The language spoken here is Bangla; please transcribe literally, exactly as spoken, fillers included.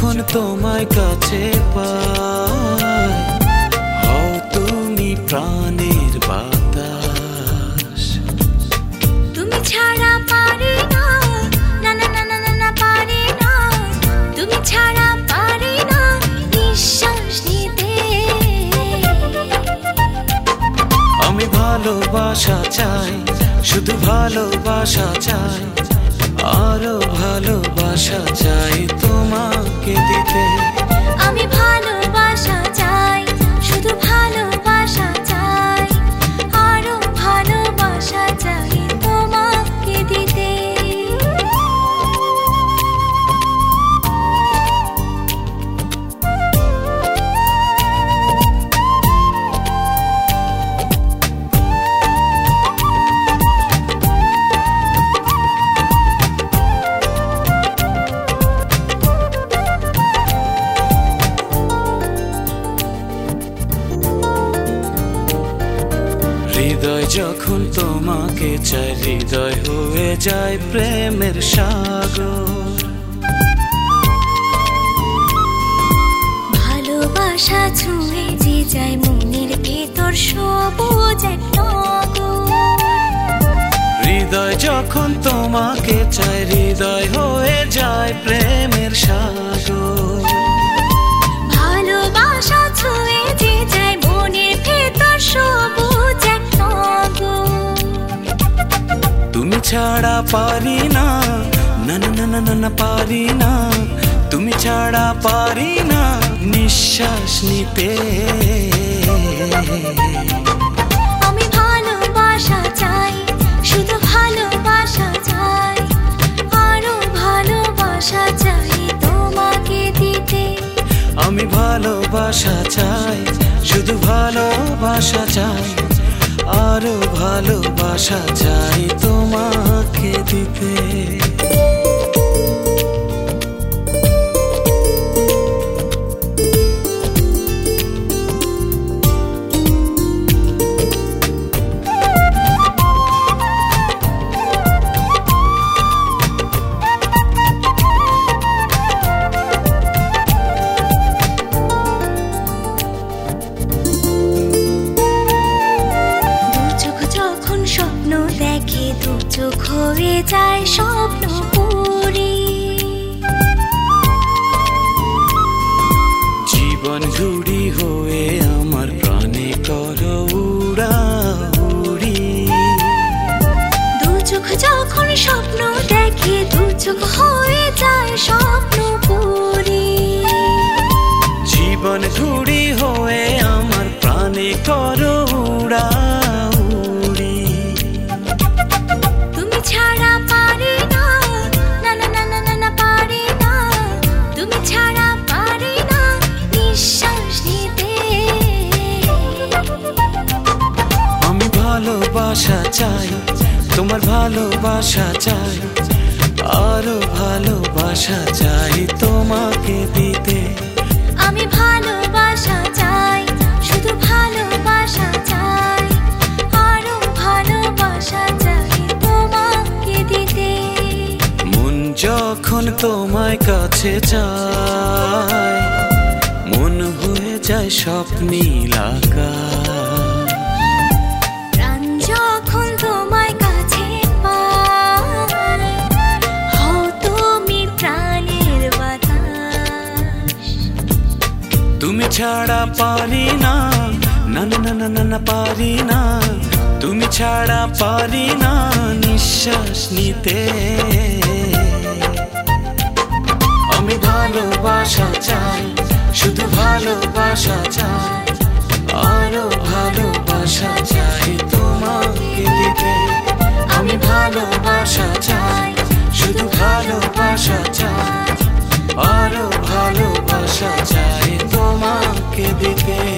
যখন তোমায় কাছে পাই, হও তুমি প্রাণের বাতাস। তুমি ছাড়া পারি না, না না না না না না পারি না, তুমি ছাড়া পারি না নিঃশ্বাস নিতে। আমি ভালোবাসা চাই, শুধু ভালোবাসা চাই, আরো ভালোবাসা চাই তোমাকে দিতে। আমি ভালোবাসা চাই, শুধু ভালোবাসা চাই, আরো ভালোবাসা চাই তোমাকে দিতে। হৃদয় যখন তোমাকে চাই, হৃদয় হয়ে যায় প্রেমের সাগর। ভালোবাসা ছুঁয়ে যে যায় মনের ভেতর সবুজ এক নগর। হৃদয় যখন তোমাকে চাই, হৃদয় হয়ে যায় প্রেমের সাগর। ভালোবাসা ছুঁয়ে যে যায় মনের ভেতর সবুজ এক নগর। তুমি ছাড়া পারি না, না না না না না পারি না, তুমি ছাড়া পারি না নিঃশ্বাস নিতে। আমি ভালোবাসা চাই, শুধু ভালোবাসা চাই, আরো ভালোবাসা চাই তোমাকে দিতে। আমি ভালোবাসা চাই, শুধু ভালোবাসা চাই, আরো ভালোবাসা চাই তোমাকে দিতে। স্বপ্ন দেখে দু চোখ হয়ে যায় স্বপ্ন পুরি। জীবন ঘুড়ি হয়ে আমার প্রাণে করো উড়াউড়ি। দু চোখ যখন স্বপ্ন দেখে দু চোখ হয়ে যায় স্বপ্ন পুরি। জীবন ঘুড়ি হয়ে আমার প্রাণে করো উড়াউড়ি। তুমি ছাড়া পারি না, না না না না না না পারি না, তুমি ছাড়া পারি না নিঃশ্বাস নিতে। আমি ভালোবাসা চাই, তোমার ভালোবাসা চাই, আরো ভালোবাসা চাই তোমাকে দিতে। আমি ভালোবাসা চাই, শুধু ভালোবাসা চাই, আরো ভালোবাসা চাই তোমাকে দিতে। মন যখন তোমায় কাছে চায়, মন হয়ে যায় স্বপ্নীল আকাশ। প্রাণ যখন তোমায় কাছে পায়, হও তুমি প্রাণের বাতাস। তুমি ছাড়া পারি না, না না না না না পারি না, তুমি ছাড়া পারি না নিঃশ্বাস নিতে। আমি ভালোবাসা চাই, শুধু ভালোবাসা চাই, আরো ভালোবাসা চাই তোমাকে দিতে। আমি ভালোবাসা চাই, শুধু ভালোবাসা চাই, আরো ভালোবাসা চাই তোমাকে দিতে।